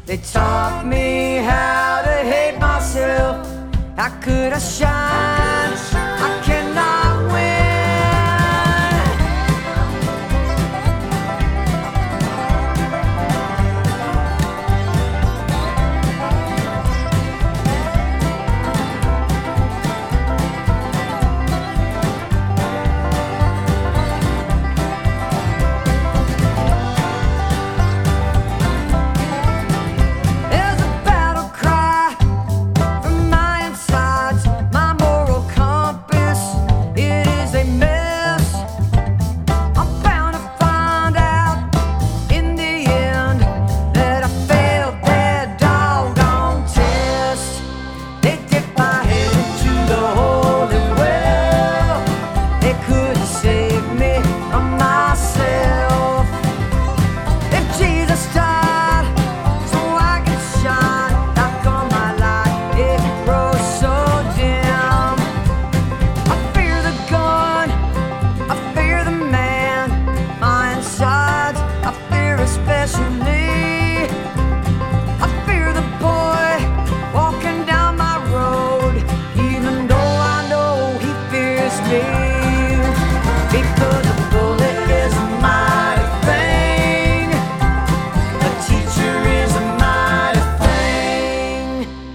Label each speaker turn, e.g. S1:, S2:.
S1: They taught me how to hate myself. How could I shine? I cannot win. There's a battle cry from my insides. My moral compass, it is a mess. I'm bound to find out in the end that I failed their doggone test. They dipped my head into the holy well. They couldn't save me from myself. If Jesus died so I could shine, how come my light it grows so dim? I fear the gun, I fear the man, my insides I fear especially.